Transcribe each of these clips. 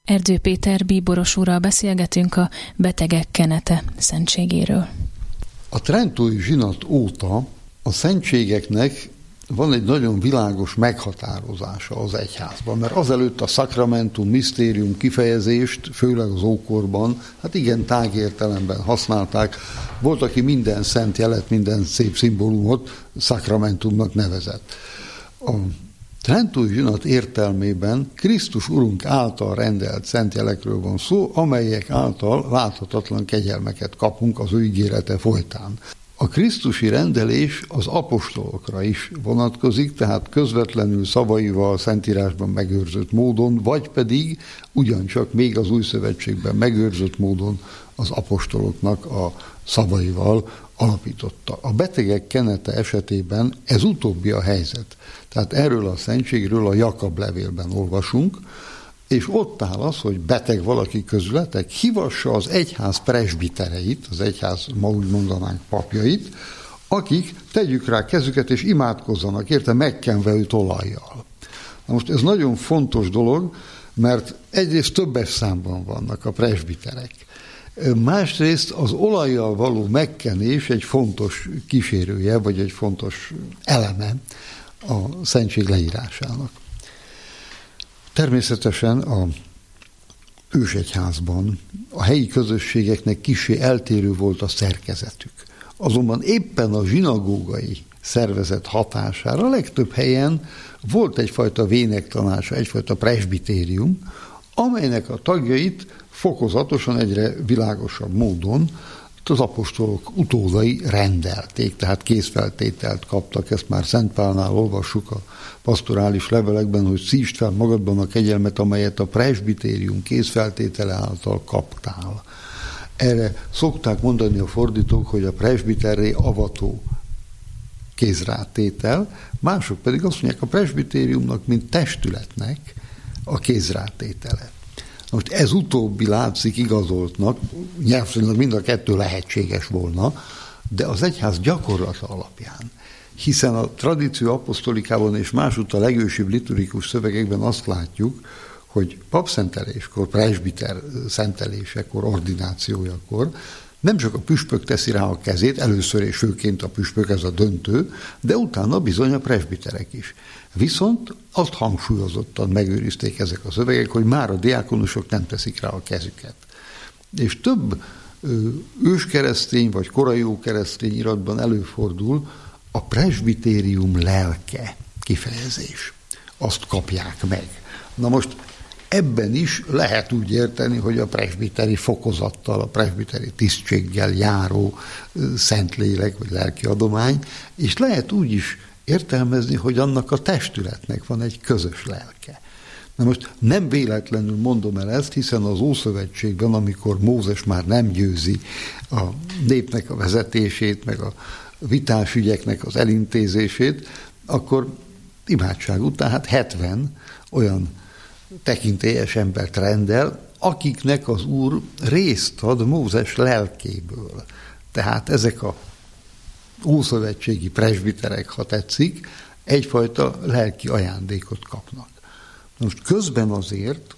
Erdő Péter bíboros úrral beszélgetünk a betegek kenete szentségéről. A trentói zsinat óta a szentségeknek van egy nagyon világos meghatározása az egyházban, mert azelőtt a szakramentum, misztérium kifejezést, főleg az ókorban, hát igen tág értelemben használták. Volt, aki minden szent jelet, minden szép szimbólumot szakramentumnak nevezett. A trentói zsinat értelmében Krisztus Urunk által rendelt szent jelekről van szó, amelyek által láthatatlan kegyelmeket kapunk az ő ígérete folytán. A krisztusi rendelés az apostolokra is vonatkozik, tehát közvetlenül szavaival, Szentírásban megőrzött módon, vagy pedig ugyancsak még az Új Szövetségben megőrzött módon az apostoloknak a szavaival alapította. A betegek kenete esetében ez utóbbi a helyzet. Tehát erről a szentségről a Jakab levélben olvasunk, és ott áll az, hogy beteg valaki közületek, hívassa az egyház presbitereit, az egyház, ma úgy mondanánk, papjait, akik tegyük rá kezüket és imádkozzanak érte, megkenve őt olajjal. Na most ez nagyon fontos dolog, mert egyrészt többes számban vannak a presbiterek. Másrészt az olajjal való megkenés egy fontos kísérője, vagy egy fontos eleme a szentség leírásának. Természetesen a ősegyházban a helyi közösségeknek kissé eltérő volt a szerkezetük. Azonban éppen a zsinagógai szervezet hatására a legtöbb helyen volt egyfajta vénektanása, egyfajta presbitérium, amelynek a tagjait fokozatosan egyre világosabb módon az apostolok utódai rendelték, tehát készfeltételt kaptak, ezt már Szent Pálnál olvassuk a pastorális levelekben, hogy szívd fel magadban a kegyelmet, amelyet a presbitérium készfeltétele által kaptál. Erre szokták mondani a fordítók, hogy a presbiterré avató kézrátétel, mások pedig azt mondják, a presbitériumnak, mint testületnek a kézrátétele. Most ez utóbbi látszik igazoltnak, nyelvszerűen mind a kettő lehetséges volna, de az egyház gyakorlata alapján, hiszen a tradíció apostolikában és másutt a legősibb liturgikus szövegekben azt látjuk, hogy papszenteléskor, presbiter szentelésekor, ordinációjakor nem csak a püspök teszi rá a kezét, először és főként a püspök, ez a döntő, de utána bizony a presbiterek is. Viszont azt hangsúlyozottan megőrizték ezek a szövegek, hogy már a diákonusok nem teszik rá a kezüket. És több őskeresztény vagy korai ókeresztény iratban előfordul a presbitérium lelke kifejezés. Azt kapják meg. Na most ebben is lehet úgy érteni, hogy a presbiteri fokozattal, a presbiteri tisztséggel járó szentlélek vagy lelki adomány, és lehet úgy is értelmezni, hogy annak a testületnek van egy közös lelke. Na most nem véletlenül mondom el ezt, hiszen az Ószövetségben, amikor Mózes már nem győzi a népnek a vezetését, meg a vitás ügyeknek az elintézését, akkor imádság után, hát 70 olyan tekintélyes embert rendel, akiknek az Úr részt ad Mózes lelkéből. Tehát ezek a ószövetségi presbiterek, ha tetszik, egyfajta lelki ajándékot kapnak. Most közben azért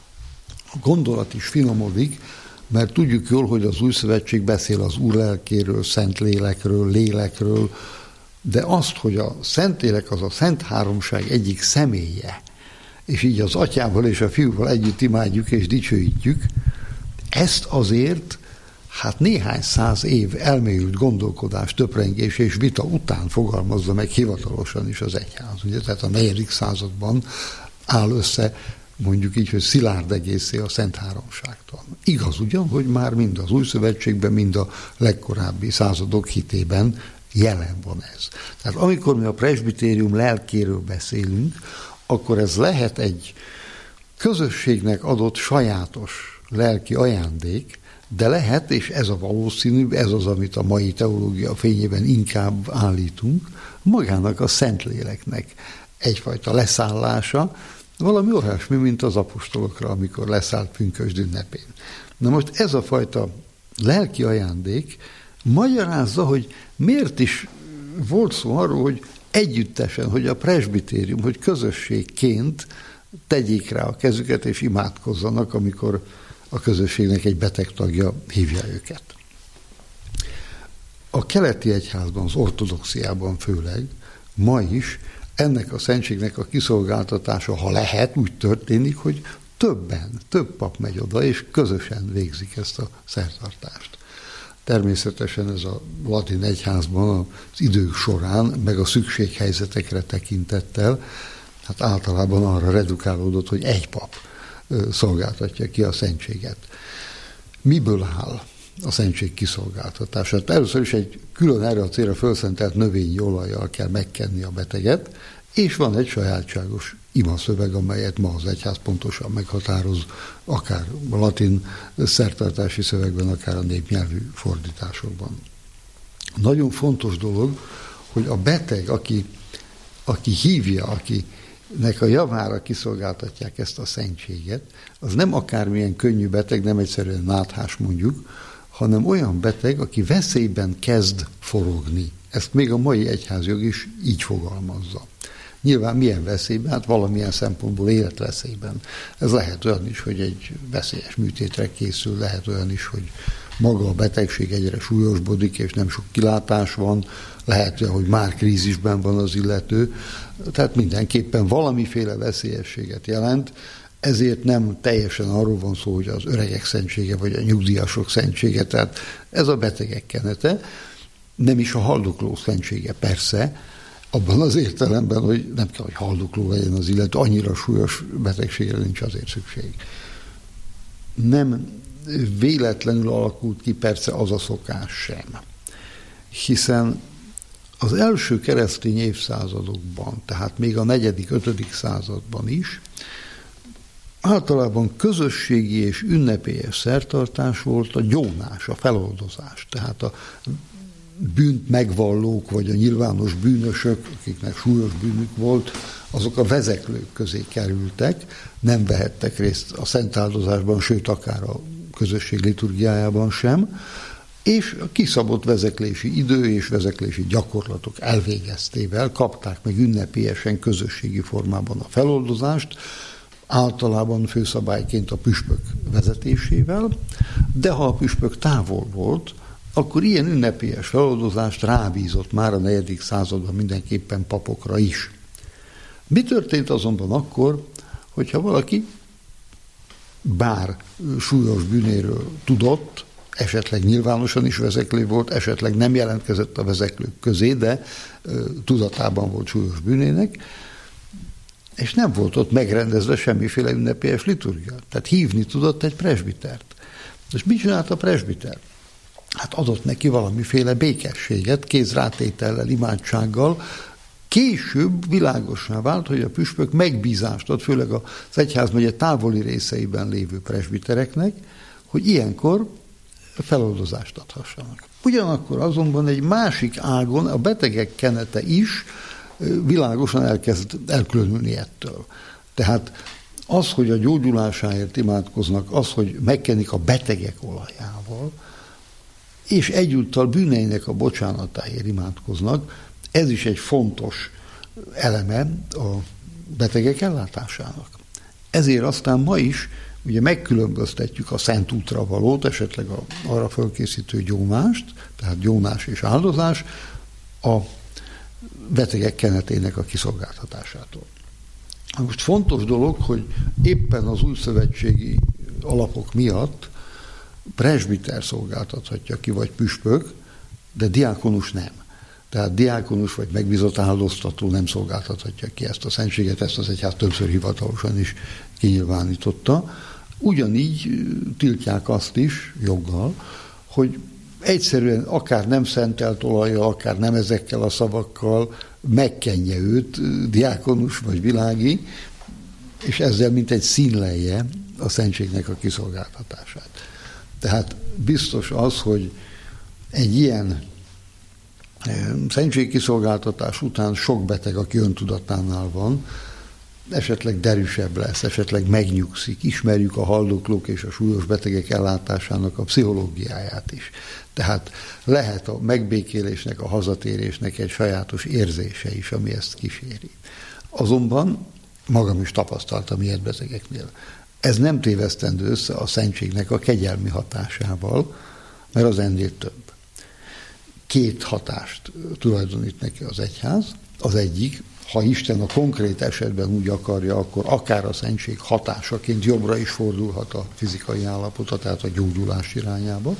a gondolat is finomodik, mert tudjuk jól, hogy az Új Szövetség beszél az Úr lelkéről, Szentlélekről, lélekről, de azt, hogy a Szentlélek az a Szent Háromság egyik személye, és így az Atyával és a Fiúval együtt imádjuk és dicsőítjük, ezt azért hát néhány száz év elmélyült gondolkodás, töprengés és vita után fogalmazza meg hivatalosan is az egyház. Ugye? Tehát a 4. században áll össze, mondjuk így, hogy szilárd egészé a Szent Háromságtal. Igaz ugyan, hogy már mind az Új Szövetségben, mind a legkorábbi századok hitében jelen van ez. Tehát amikor mi a presbitérium lelkéről beszélünk, akkor ez lehet egy közösségnek adott sajátos lelki ajándék, de lehet, és ez a valószínűbb, ez az, amit a mai teológia fényében inkább állítunk, magának a Szentléleknek egyfajta leszállása, valami olyasmi, mint az apostolokra, amikor leszállt pünkösd ünnepén. Na most ez a fajta lelki ajándék magyarázza, hogy miért is volt szó arról, hogy együttesen, hogy a presbitérium, hogy közösségként tegyék rá a kezüket és imádkozzanak, amikor a közösségnek egy beteg tagja hívja őket. A keleti egyházban, az ortodoxiában főleg ma is ennek a szentségnek a kiszolgáltatása, ha lehet, úgy történik, hogy több pap megy oda, és közösen végzik ezt a szertartást. Természetesen ez a latin egyházban az idők során, meg a szükséghelyzetekre tekintettel, hát általában arra redukálódott, hogy egy pap szolgáltatja ki a szentséget. Miből áll a szentség kiszolgáltatása? Hát először is egy külön erre a célra fölszentelt növényi olajjal kell megkenni a beteget, és van egy sajátságos imaszöveg, amelyet ma az egyház pontosan meghatároz, akár a latin szertartási szövegben, akár a népnyelvű fordításokban. Nagyon fontos dolog, hogy a beteg, aki hívja, akinek a javára kiszolgáltatják ezt a szentséget, az nem akármilyen könnyű beteg, nem egyszerűen náthás mondjuk, hanem olyan beteg, aki veszélyben kezd forogni. Ezt még a mai egyházjog is így fogalmazza. Nyilván milyen veszélyben? Hát valamilyen szempontból életveszélyben. Ez lehet olyan is, hogy egy veszélyes műtétre készül, lehet olyan is, hogy maga a betegség egyre súlyosbodik, és nem sok kilátás van, lehet, hogy már krízisben van az illető, tehát mindenképpen valamiféle veszélyességet jelent, ezért nem teljesen arról van szó, hogy az öregek szentsége, vagy a nyugdíjasok szentsége, tehát ez a betegek kenete, nem is a haldokló szentsége persze, abban az értelemben, hogy nem kell, hogy haldokló legyen az illető, annyira súlyos betegségre nincs azért szükség. Nem véletlenül alakult ki persze az a szokás sem, hiszen az első keresztény évszázadokban, tehát még a 4.-5. században is, általában közösségi és ünnepélyes szertartás volt a gyónás, a feloldozás. Tehát a bűnt megvallók, vagy a nyilvános bűnösök, akiknek súlyos bűnük volt, azok a vezeklők közé kerültek, nem vehettek részt a szentáldozásban, sőt, akár a közösség liturgiájában sem, és a kiszabott vezeklési idő és vezeklési gyakorlatok elvégeztével kapták meg ünnepélyesen közösségi formában a feloldozást, általában főszabályként a püspök vezetésével, de ha a püspök távol volt, akkor ilyen ünnepélyes feloldozást rábízott már a 4. században mindenképpen papokra is. Mi történt azonban akkor, hogyha valaki bár súlyos bűnéről tudott, esetleg nyilvánosan is vezeklő volt, esetleg nem jelentkezett a vezeklők közé, de tudatában volt súlyos bűnének, és nem volt ott megrendezve semmiféle ünnepélyes liturgia. Tehát hívni tudott egy presbitert. És mit csinált a presbiter? Hát adott neki valamiféle békességet, kézrátétellel, imádsággal. Később világossá vált, hogy a püspök megbízást ad, főleg az egyházmegye távoli részeiben lévő presbitereknek, hogy ilyenkor feloldozást adhassanak. Ugyanakkor azonban egy másik ágon a betegek kenete is világosan elkezd elkülönülni ettől. Tehát az, hogy a gyógyulásáért imádkoznak, az, hogy megkenik a betegek olajával, és egyúttal bűneinek a bocsánatáért imádkoznak, ez is egy fontos eleme a betegek ellátásának. Ezért aztán ma is ugye megkülönböztetjük a szent útra valót, esetleg arra fölkészítő gyónást, tehát gyónás és áldozás, a betegek kenetének a kiszolgáltatásától. Most fontos dolog, hogy éppen az újszövetségi alapok miatt presbiter szolgáltathatja ki, vagy püspök, de diákonus nem. Tehát diákonus vagy megbízott áldoztató nem szolgáltathatja ki ezt a szentséget, ezt az egyház többször hivatalosan is kinyilvánította. Ugyanígy tiltják azt is, joggal, hogy egyszerűen akár nem szentelt olajjal, akár nem ezekkel a szavakkal megkenje őt, diákonus vagy világi, és ezzel mint egy színlelje a szentségnek a kiszolgáltatását. Tehát biztos az, hogy egy ilyen szentségkiszolgáltatás után sok beteg, aki öntudatánál van, esetleg derűsebb lesz, esetleg megnyugszik, ismerjük a haldoklók és a súlyos betegek ellátásának a pszichológiáját is. Tehát lehet a megbékélésnek, a hazatérésnek egy sajátos érzése is, ami ezt kíséri. Azonban magam is tapasztaltam ilyet betegeknél. Ez nem tévesztendő össze a szentségnek a kegyelmi hatásával, mert az ennél több. 2 hatást tulajdonít neki az egyház. Az egyik, ha Isten a konkrét esetben úgy akarja, akkor akár a szentség hatásaként jobbra is fordulhat a fizikai állapota, tehát a gyógyulás irányába,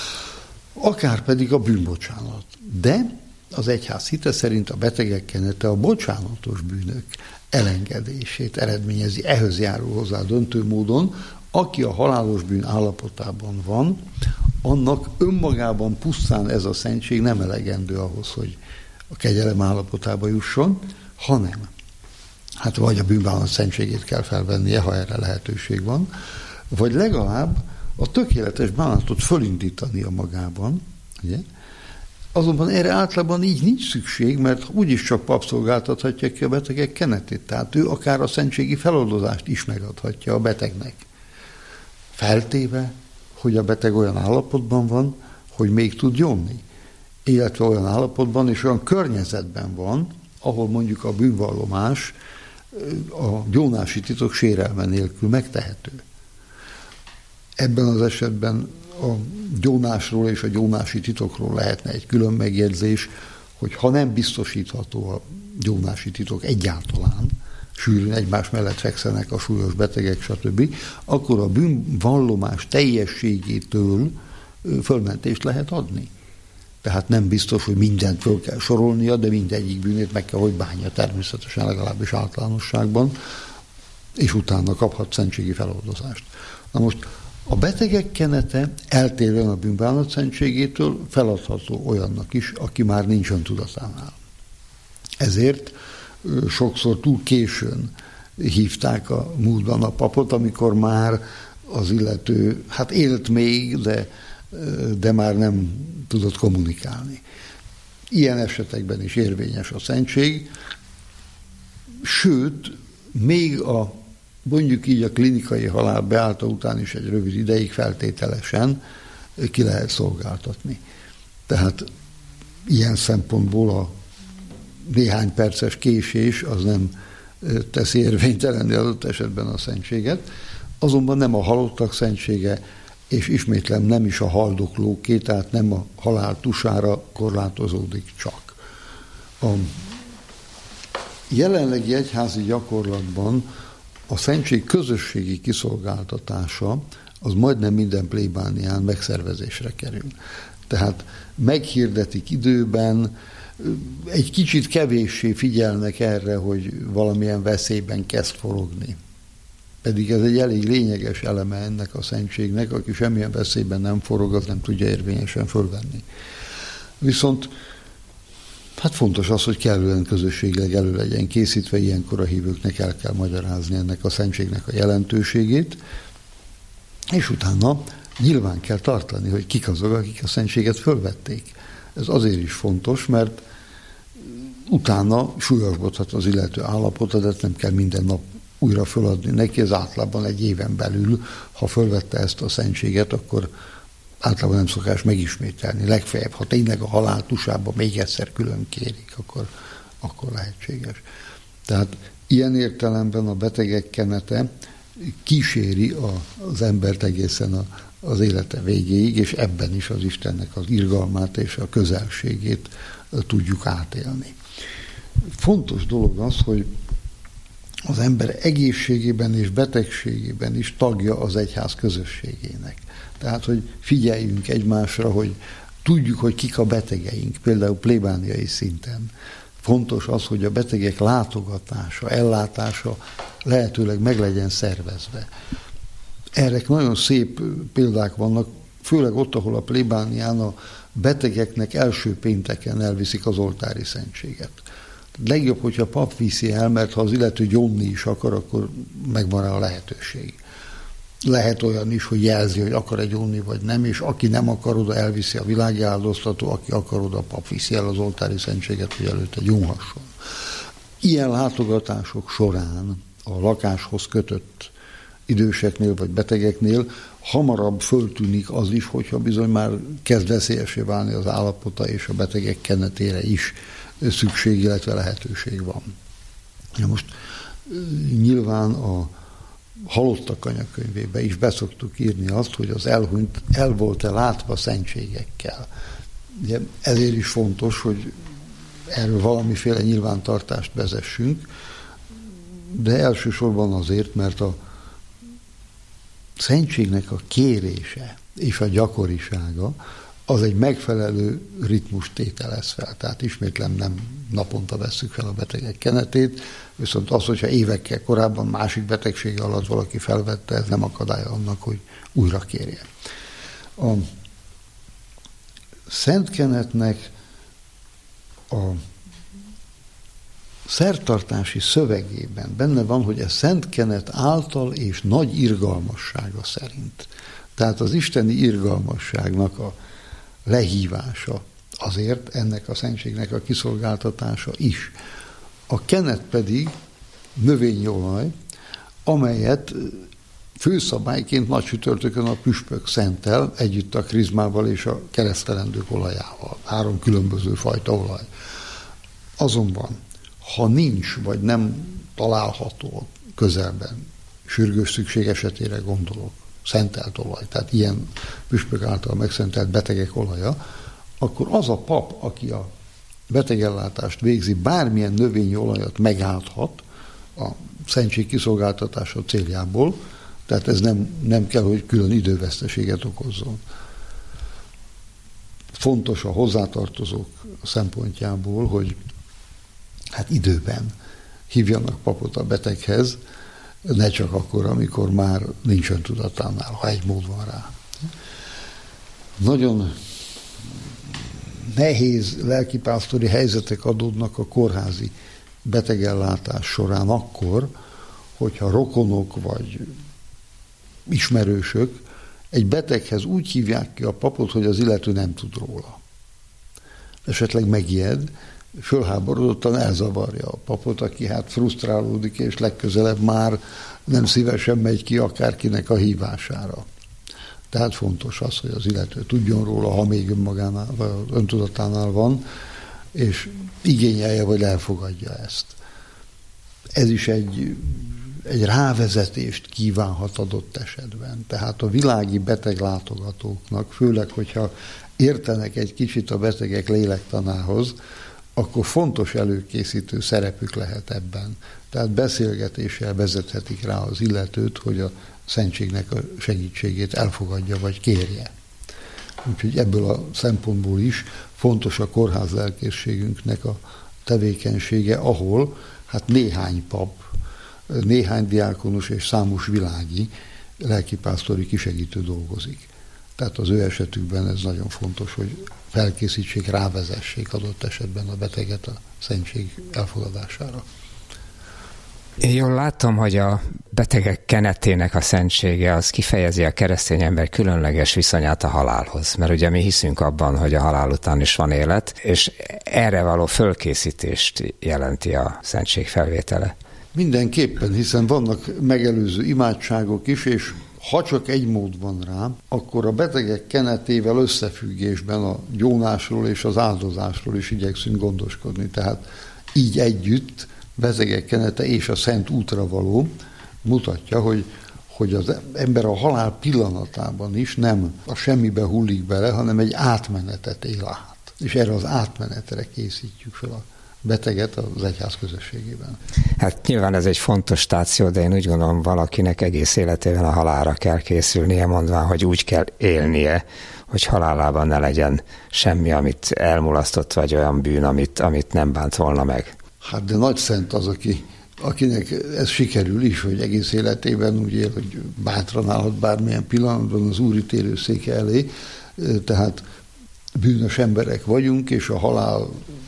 akár pedig a bűnbocsánat. De az egyház hite szerint a betegek kenete a bocsánatos bűnök elengedését eredményezi, ehhez járul hozzá döntő módon, aki a halálos bűn állapotában van, annak önmagában pusztán ez a szentség nem elegendő ahhoz, hogy a kegyelem állapotába jusson, hanem hát vagy a bűnbánat szentségét kell felvennie, ha erre lehetőség van, vagy legalább a tökéletes bánatot fölindítania magában, ugye? Azonban erre általában így nincs szükség, mert úgyis csak pap szolgáltathatja ki a betegek kenetét, tehát ő akár a szentségi feloldozást is megadhatja a betegnek. Feltéve, hogy a beteg olyan állapotban van, hogy még tud gyónni, illetve olyan állapotban és olyan környezetben van, ahol mondjuk a bűnvallomás a gyónási titok sérelme nélkül megtehető. Ebben az esetben a gyónásról és a gyónási titokról lehetne egy külön megjegyzés, hogy ha nem biztosítható a gyónási titok egyáltalán, sűrűn egymás mellett fekszenek a súlyos betegek, stb., akkor a bűnvallomás teljességétől fölmentést lehet adni. Tehát nem biztos, hogy mindent föl kell sorolnia, de mindegyik bűnét meg kell, hogy bánja természetesen, legalábbis általánosságban, és utána kaphat szentségi feloldozást. Na most a betegek kenete eltérően a bűnbánat szentségétől feladható olyannak is, aki már nincsen tudatánál. Ezért sokszor túl későn hívták a múltban a papot, amikor már az illető, hát élt még, de már nem tudott kommunikálni. Ilyen esetekben is érvényes a szentség, sőt, még mondjuk így a klinikai halál beállta után is egy rövid ideig feltételesen ki lehet szolgáltatni. Tehát ilyen szempontból a néhány perces késés az nem teszi érvénytelenné adott esetben a szentséget, azonban nem a halottak szentsége, és ismétlem nem is a haldoklóké, tehát nem a halál tusára korlátozódik csak. A jelenlegi egyházi gyakorlatban a szentség közösségi kiszolgáltatása az majdnem minden plébánián megszervezésre kerül. Tehát meghirdetik időben, egy kicsit kevéssé figyelnek erre, hogy valamilyen veszélyben kezd forogni. Pedig ez egy elég lényeges eleme ennek a szentségnek, aki semmilyen veszélyben nem forog, az nem tudja érvényesen fölvenni. Viszont hát fontos az, hogy kellően közösségileg elő legyen készítve, ilyenkor a hívőknek el kell magyarázni ennek a szentségnek a jelentőségét, és utána nyilván kell tartani, hogy kik azok, akik a szentséget fölvették. Ez azért is fontos, mert utána súlyosbodhat az illető állapota, de nem kell minden nap újra föladni neki, ez általában egy éven belül, ha fölvette ezt a szentséget, akkor általában nem szokás megismételni. Legfeljebb, ha tényleg a halál tusában még egyszer külön kérik, akkor lehetséges. Tehát ilyen értelemben a betegek kenete kíséri az embert egészen az élete végéig, és ebben is az Istennek az irgalmát és a közelségét tudjuk átélni. Fontos dolog az, hogy az ember egészségében és betegségében is tagja az egyház közösségének. Tehát, hogy figyeljünk egymásra, hogy tudjuk, hogy kik a betegeink, például plébániai szinten. Fontos az, hogy a betegek látogatása, ellátása lehetőleg meg legyen szervezve. Erre nagyon szép példák vannak, főleg ott, ahol a plébánián a betegeknek első pénteken elviszik az oltári szentséget. Legjobb, hogyha a pap viszi el, mert ha az illető gyónni is akar, akkor megvan rá a lehetőség. Lehet olyan is, hogy jelzi, hogy akar-e gyónni, vagy nem, és aki nem akar, oda elviszi a világi áldoztató, aki akar, oda a pap viszi el az oltári szentséget, hogy előtte gyónhasson. Ilyen látogatások során a lakáshoz kötött időseknél vagy betegeknél hamarabb föltűnik az is, hogyha bizony már kezd veszélyesé válni az állapota, és a betegek kenetére is szükség, illetve lehetőség van. Ja, most nyilván a halottak anyakönyvébe is beszoktuk írni azt, hogy az elhunyt el volt-e látva szentségekkel. Ugye ezért is fontos, hogy erről valamiféle nyilvántartást vezessünk, de elsősorban azért, mert a szentségnek a kérése és a gyakorisága az egy megfelelő ritmust tételez fel. Tehát ismétlem nem naponta vesszük fel a betegek kenetét, viszont az, hogyha évekkel korábban másik betegsége alatt valaki felvette, ez nem akadálya annak, hogy újra kérje. A szentkenetnek a szertartási szövegében benne van, hogy a szentkenet által és nagy irgalmassága szerint. Tehát az isteni irgalmasságnak a lehívása azért ennek a szentségnek a kiszolgáltatása is. A kenet pedig növényolaj, amelyet főszabályként nagy csütörtökön a püspök szentel, együtt a krizmával és a keresztelendők olajával. 3 különböző fajta olaj. Azonban, ha nincs, vagy nem található közelben, sürgős szükség esetére gondolok, szentelt olaj, tehát ilyen püspök által megszentelt betegek olaja, akkor az a pap, aki a betegellátást végzi, bármilyen növényolajat megállhat a szentség kiszolgáltatása céljából, tehát ez nem kell, hogy külön időveszteséget okozzon. Fontos a hozzátartozók szempontjából, hogy hát időben hívjanak papot a beteghez, ne csak akkor, amikor már nincs öntudatánál, ha egy mód van rá. Nagyon nehéz lelkipásztori helyzetek adódnak a kórházi betegellátás során akkor, hogyha rokonok vagy ismerősök egy beteghez úgy hívják ki a papot, hogy az illető nem tud róla. Esetleg megijed, fölháborodottan elzavarja a papot, aki hát frusztrálódik, és legközelebb már nem szívesen megy ki akárkinek a hívására. Tehát fontos az, hogy az illető tudjon róla, ha még önmagánál, vagy öntudatánál van, és igényelje, vagy elfogadja ezt. Ez is egy rávezetést kívánhat adott esetben. Tehát a világi beteglátogatóknak, főleg, hogyha értenek egy kicsit a betegek lélektanához, akkor fontos előkészítő szerepük lehet ebben. Tehát beszélgetéssel vezethetik rá az illetőt, hogy a szentségnek a segítségét elfogadja vagy kérje. Úgyhogy ebből a szempontból is fontos a kórház lelkészségünknek a tevékenysége, ahol hát néhány pap, néhány diákonus és számos világi lelkipásztori kisegítő dolgozik. Tehát az ő esetükben ez nagyon fontos, hogy felkészítsék, rávezessék adott esetben a beteget a szentség elfogadására. Én jól látom, hogy a betegek kenetének a szentsége az kifejezi a keresztény ember különleges viszonyát a halálhoz. Mert ugye mi hiszünk abban, hogy a halál után is van élet, és erre való fölkészítést jelenti a szentség felvétele. Mindenképpen, hiszen vannak megelőző imádságok is, és ha csak egy mód van rá, akkor a betegek kenetével összefüggésben a gyónásról és az áldozásról is igyekszünk gondoskodni. Tehát így együtt betegek kenete és a szent útra való mutatja, hogy az ember a halál pillanatában is nem a semmibe hullik bele, hanem egy átmenetet él át. És erre az átmenetre készítjük fel a beteget az egyház közösségében. Hát nyilván ez egy fontos stáció, de én úgy gondolom, valakinek egész életében a halálra kell készülnie, mondván, hogy úgy kell élnie, hogy halálában ne legyen semmi, amit elmulasztott, vagy olyan bűn, amit nem bánt volna meg. Hát de nagy szent az, akinek ez sikerül is, hogy egész életében úgy él, hogy bátran állhat bármilyen pillanatban az Úr ítélőszéke elé, tehát bűnös emberek vagyunk, és a halál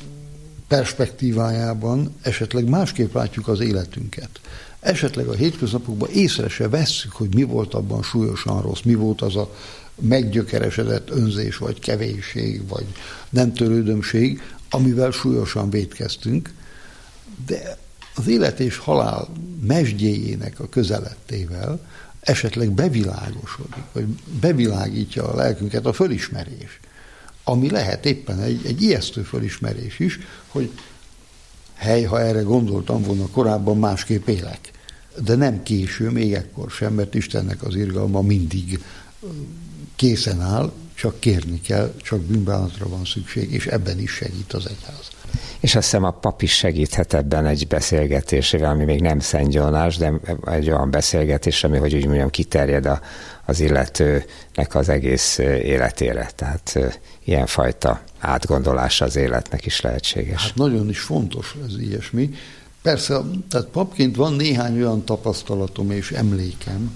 perspektívájában esetleg másképp látjuk az életünket. Esetleg a hétköznapokban észre se vesszük, hogy mi volt abban súlyosan rossz, mi volt az a meggyökeresedett önzés, vagy kevésség, vagy nem törődömség, amivel súlyosan vétkeztünk, de az élet és halál mesdjéjének a közelettével esetleg bevilágosodik, vagy bevilágítja a lelkünket a fölismerés, ami lehet éppen egy ijesztő fölismerés is, hogy hely, ha erre gondoltam volna korábban, másképp élek. De nem késő, még ekkor sem, mert Istennek az irgalma mindig készen áll, csak kérni kell, csak bűnbánatra van szükség, és ebben is segít az egyház. És azt hiszem a pap is segíthet ebben egy beszélgetésével, ami még nem szentgyónás, de egy olyan beszélgetés, ami, hogy úgy mondjam, kiterjed az illetőnek az egész életére. Tehát ilyenfajta átgondolása az életnek is lehetséges. Hát nagyon is fontos ez ilyesmi. Persze, tehát papként van néhány olyan tapasztalatom és emlékem,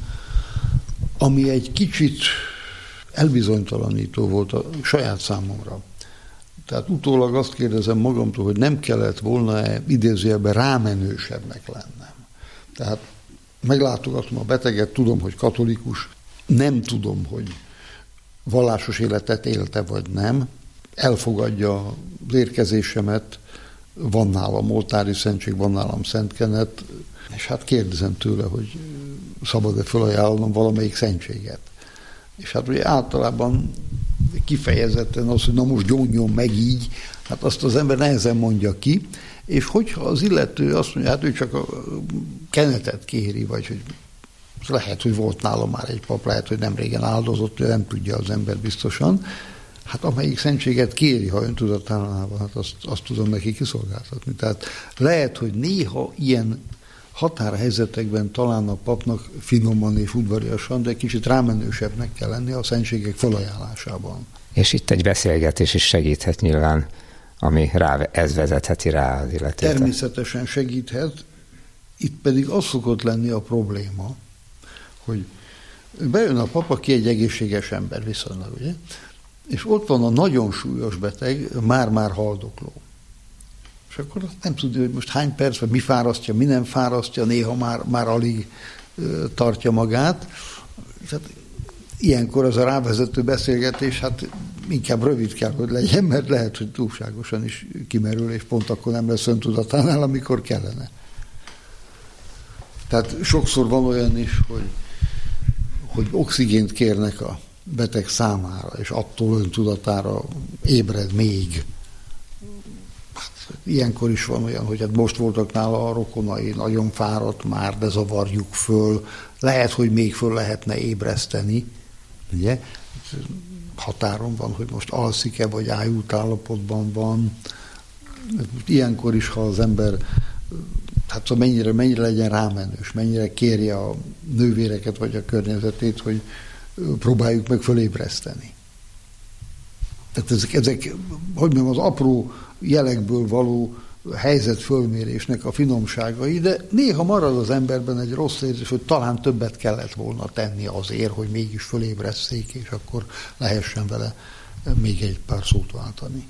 ami egy kicsit elbizonytalanító volt a saját számomra. Tehát utólag azt kérdezem magamtól, hogy nem kellett volna idézőjelben rámenősebbnek lennem. Tehát meglátogatom a beteget, tudom, hogy katolikus, nem tudom, hogy vallásos életet élte vagy nem, elfogadja az érkezésemet, van nálam oltári szentség, van nálam szentkenet, és hát kérdezem tőle, hogy szabad-e felajánlanom valamelyik szentséget. És hát ugye általában kifejezetten az, hogy na most gyónjon meg így, hát azt az ember nehezen mondja ki, és hogyha az illető azt mondja, hát ő csak a kenetet kéri, vagy hogy lehet, hogy volt nálam már egy pap, lehet, hogy nem régen áldozott, nem tudja az ember biztosan, hát amelyik szentséget kéri, ha öntudatánál van, hát azt tudom neki kiszolgáltatni. Tehát lehet, hogy néha ilyen határhelyzetekben talán a papnak finoman és udvariasan, de kicsit rámenősebbnek kell lenni a szentségek felajánlásában. És itt egy beszélgetés is segíthet nyilván, ami ez vezetheti rá az illetőt. Természetesen segíthet, itt pedig az szokott lenni a probléma, hogy bejön a pap, aki egy egészséges ember viszonylag, ugye? És ott van a nagyon súlyos beteg, már-már haldokló. És akkor nem tudja, hogy most hány perc, vagy mi fárasztja, mi nem fárasztja, néha már alig tartja magát. Tehát ilyenkor az a rávezető beszélgetés, hát inkább rövid kell, hogy legyen, mert lehet, hogy túlságosan is kimerül, és pont akkor nem lesz öntudatánál, amikor kellene. Tehát sokszor van olyan is, hogy oxigént kérnek a beteg számára, és attól öntudatára ébred még. Ilyenkor is van olyan, hogy hát most voltak nála a rokonai, nagyon fáradt már, de zavarjuk föl. Lehet, hogy még föl lehetne ébreszteni. Ugye? Határon van, hogy most alszik-e, vagy ájult állapotban van. Ilyenkor is, ha az ember hát mennyire legyen rámenős, mennyire kérje a nővéreket, vagy a környezetét, hogy próbáljuk meg fölébreszteni. Tehát ezek hogy mondjam, az apró jelekből való helyzetfölmérésnek a finomságai, de néha marad az emberben egy rossz érzés, hogy talán többet kellett volna tenni azért, hogy mégis fölébreszték, és akkor lehessen vele még egy pár szót váltani.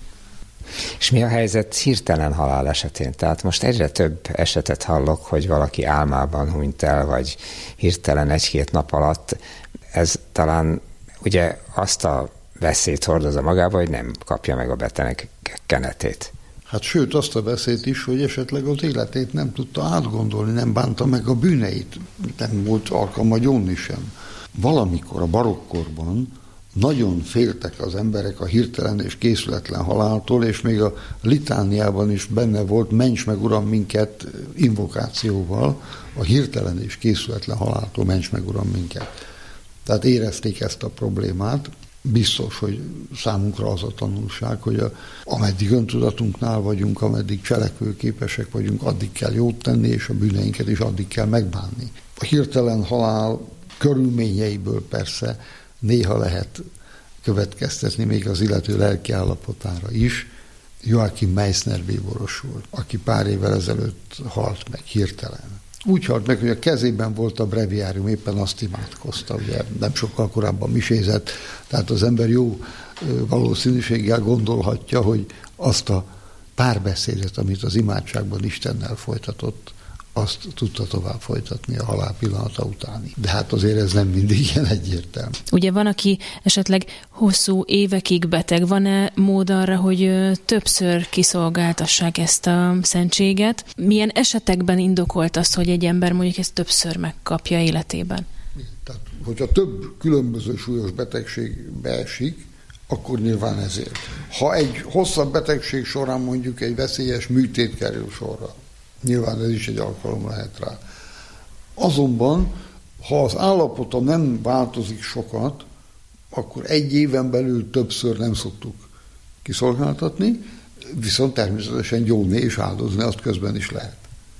És mi a helyzet hirtelen halál esetén? Tehát most egyre több esetet hallok, hogy valaki álmában hunyt el, vagy hirtelen 1-2 nap alatt. Ez talán ugye azt a veszélyt hordozza magába, hogy nem kapja meg a beteg kenetét. Hát sőt, azt a veszélyt is, hogy esetleg az életét nem tudta átgondolni, nem bánta meg a bűneit, nem volt alkalma gyónni sem. Valamikor a barokkorban nagyon féltek az emberek a hirtelen és készületlen haláltól, és még a litániában is benne volt, ments meg Uram minket invokációval, a hirtelen és készületlen haláltól ments meg Uram minket. Tehát érezték ezt a problémát. Biztos, hogy számunkra az a tanulság, hogy ameddig öntudatunknál vagyunk, ameddig cselekvőképesek vagyunk, addig kell jót tenni, és a bűneinket is addig kell megbánni. A hirtelen halál körülményeiből persze néha lehet következtetni még az illető lelki állapotára is. Joachim Meissner bíboros volt, aki pár évvel ezelőtt halt meg hirtelen. Úgy halt meg, hogy a kezében volt a breviárium, éppen azt imádkozta, ugye nem sokkal korábban misézett, tehát az ember jó valószínűséggel gondolhatja, hogy azt a párbeszédet, amit az imádságban Istennel folytatott, azt tudta tovább folytatni a halál pillanata utáni. De hát azért ez nem mindig ilyen egyértelmű. Ugye van, aki esetleg hosszú évekig beteg. Van-e mód arra, hogy többször kiszolgáltassák ezt a szentséget? Milyen esetekben indokolt az, hogy egy ember mondjuk ezt többször megkapja életében? Tehát, hogyha több különböző súlyos betegségbe esik, akkor nyilván ezért. Ha egy hosszabb betegség során mondjuk egy veszélyes műtét kerül sorra, nyilván ez is egy alkalom lehet rá. Azonban, ha az állapota nem változik sokat, akkor egy éven belül többször nem szoktuk kiszolgáltatni, viszont természetesen gyónni és áldozni azt közben is lehet.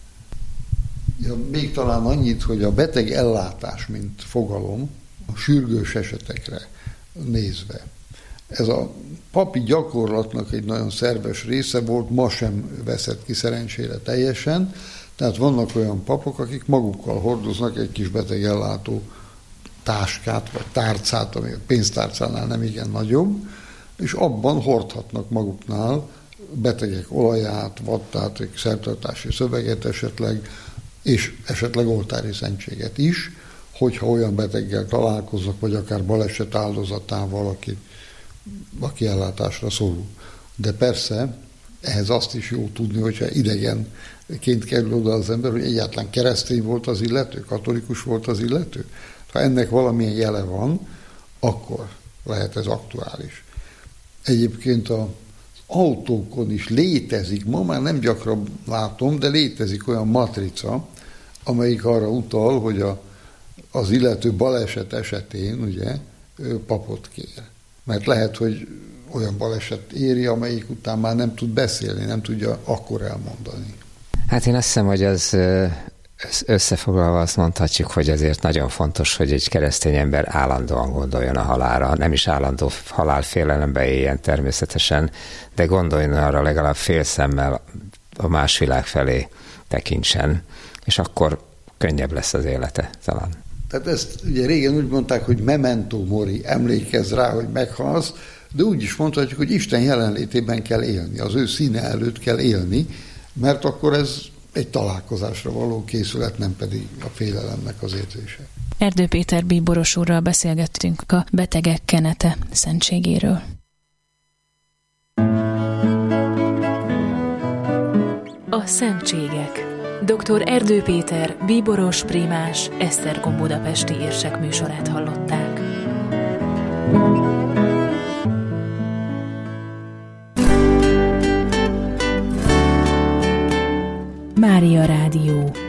Ja, még talán annyit, hogy a beteg ellátás, mint fogalom, a sürgős esetekre nézve, ez a papi gyakorlatnak egy nagyon szerves része volt, ma sem veszett ki szerencsére teljesen, tehát vannak olyan papok, akik magukkal hordoznak egy kis betegellátó táskát, vagy tárcát, ami a pénztárcánál nem igen nagyobb, és abban hordhatnak maguknál betegek olaját, vattát, szertartási szöveget esetleg, és esetleg oltári szentséget is, hogyha olyan beteggel találkoznak, vagy akár baleset áldozatával, aki ellátásra szorul. De persze, ehhez azt is jó tudni, hogyha idegenként kerül oda az ember, hogy egyáltalán keresztény volt az illető, katolikus volt az illető. Ha ennek valamilyen jele van, akkor lehet ez aktuális. Egyébként az autókon is létezik, ma már nem gyakran látom, de létezik olyan matrica, amelyik arra utal, hogy az illető baleset esetén ugye papot kér. Mert lehet, hogy olyan baleset éri, amelyik után már nem tud beszélni, nem tudja akkor elmondani. Hát én azt hiszem, hogy az összefoglalva azt mondhatjuk, hogy ezért nagyon fontos, hogy egy keresztény ember állandóan gondoljon a halálra. Nem is állandó halálfélelembe éljen természetesen, de gondoljon arra legalább fél szemmel a más világ felé tekintsen, és akkor könnyebb lesz az élete talán. Tehát ezt ugye régen úgy mondták, hogy memento mori, emlékezz rá, hogy meghalsz, de úgy is mondhatjuk, hogy Isten jelenlétében kell élni, az ő színe előtt kell élni, mert akkor ez egy találkozásra való készület, nem pedig a félelemnek az érzése. Erdő Péter bíboros úrral beszélgettünk a betegek kenete szentségéről. A szentségek. Dr. Erdő Péter bíboros prímás Esztergom budapesti érsek műsorát hallották. Mária Rádió.